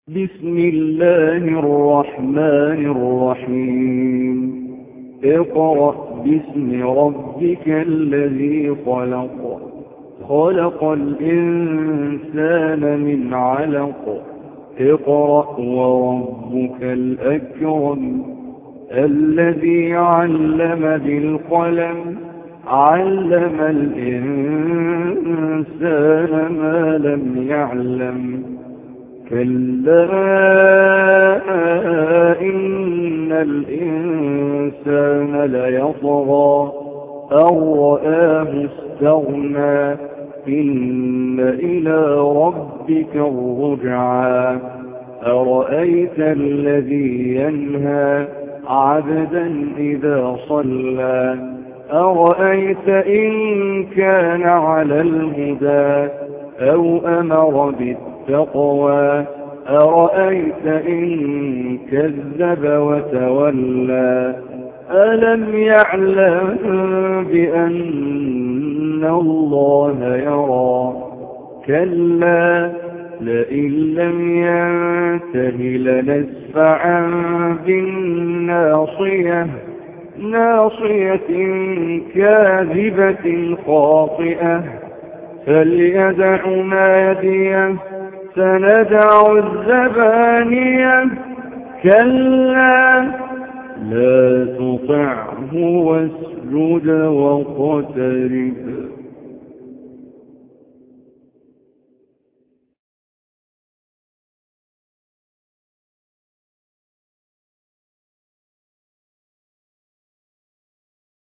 بسم الله الرحمن الرحيم. اقرأ باسم ربك الذي خلق. خلق الإنسان من علق. اقرأ وربك الأكرم الذي علم بالقلم علم الإنسان ما لم يعلم. كلا إن الإنسان ليطغى أن رآه استغنى إن إلى ربك الرجعى. أرأيت الذي ينهى عبدا إذا صلى أرأيت إن كان على الهدى أو أمر بالتقوى أرأيت إن كذب وتولى ألم يعلم بأن الله يرى. كلا لئن لم ينته لنسفعا بالناصية ناصية كاذبة خاطئة فليدع ناديه سندع الزبانية. كلا لا تطعه واسجد واقترب.